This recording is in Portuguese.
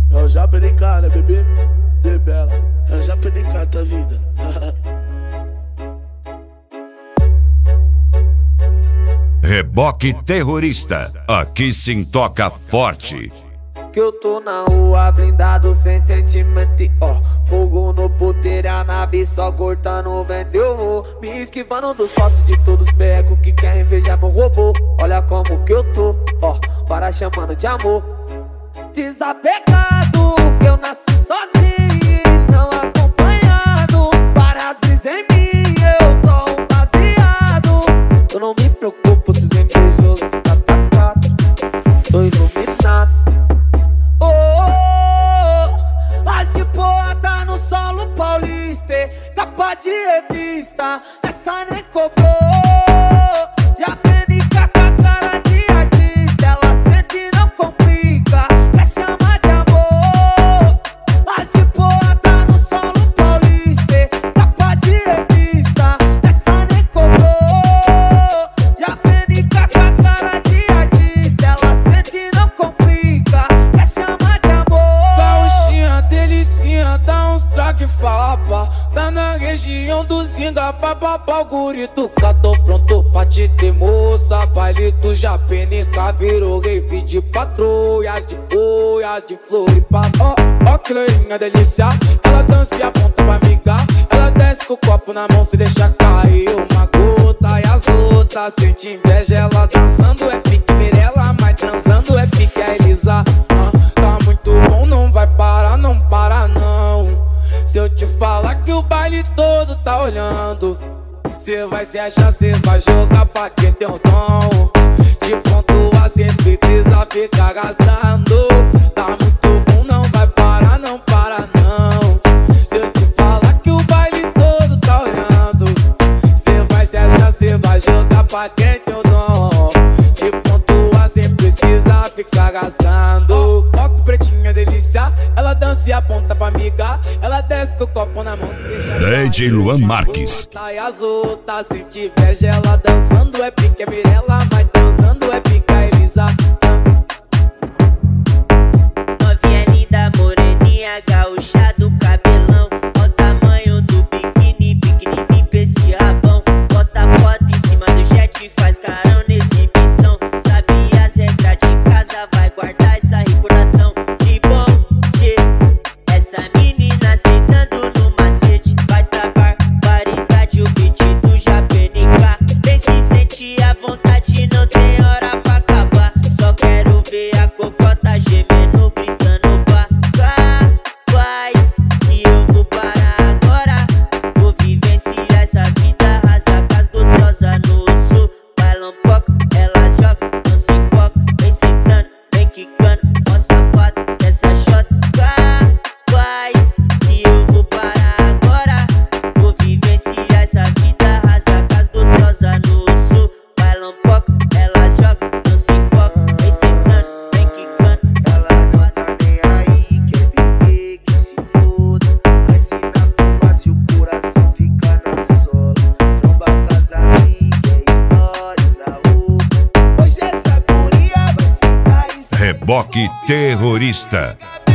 É o Japenicá, né, bebê? Bebela, é o Japenicá da vida. Reboque Terrorista, aqui sim toca forte. Que eu tô na rua blindado sem sentimento, ó. Fogo no puteiro, a nave só cortando o vento. Eu vou me esquivando dos falsos de todos becos que querem invejar meu robô. Olha como que eu tô, ó, para chamando de amor. Desapegado, que eu nasci sozinho e não acompanhado. Para as brisas em mim, eu tô um baseado. Eu não me preocupo se os invejosos ficam atacados. Sou iluminado. As de boa tá no solo paulista, capa de revista, essa nem cobrou. Já penica com a cara de artista, ela sente e não complica, quer chamar de amor. As de boa tá no solo paulista, capa de revista, essa nem cobrou. Já penica com a cara de artista, ela sente e não complica, quer chamar de amor. Gauchinha, delicinha, dá uns traque fapa. Tá na região do Zinga, papapá, o guri do cá. Tô pronto pra te ter, moça. Baile do Japenicá virou rave de patrulhas, de boias, de Floripa. Ó que loirinha delícia, ela dança e aponta pra amigar. Ela desce com o copo na mão, se deixa cair uma gota. E as outras sente inveja, ela dançando é pique Mirella, mas transando é pique a Elisa. Tá muito bom, não vai parar, não para não. Se eu te falar que o baile todo tá olhando, cê vai se achar, cê vai jogar pra quem tem o dom. De pontua cê precisa ficar gastando. Tá muito bom, não vai parar, não para não. Se eu te falar que o baile todo tá olhando, cê vai se achar, cê vai jogar pra quem tem o dom. De pontua cê precisa ficar gastando. Ó que pretinha delícia, ela dança e aponta pra amiga. Ela desce com o copo na mão, se deixa DJ Luan Marques. e as outras sente inveja, ela dançando é pique a Mirella, mas transando é pique a Elisa. Novinha linda, moreninha, gaúcha do cabelão. Ó o tamanho do biquíni, pequenininho pra esse rabão. Posta foto em cima do jet, faz carão na exibição. Sabe as regras de casa, vai guardar essa recordação. De bom dia, essa menina sentando no macete. Vai dar barbaridade, o beat do Japenicá. Vem se sentir à vontade, não tem hora pra acabar. Só quero ver a cocota gemendo, gritando faz que eu vou parar agora. Vou vivenciar essa vida, rasa com as gostosas no sul. Bailão pouco, elas jogam, não se empolga. Vem sentando, vem quicando, ó safado dessa shot. Faz que eu vou parar agora. Vou vivenciar essa vida, rasa com as gostosas no sul. Bailão pouco, elas jogam, não se empolga. Vem sentando, vem quicando, ó Ela não tá nem aí, quer beber, que se foda. Vai se na fumaça e o coração fica na sola. Tromba com as amigas, stories, a roupa. Hoje essa guria vai sentar e Reboque Terrorista.